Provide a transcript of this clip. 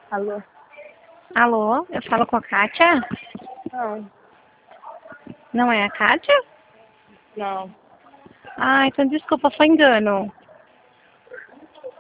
Alô? Alô, eu falo com a Kátia? Não, Não é a Kátia? não. Ah, então desculpa, foi engano.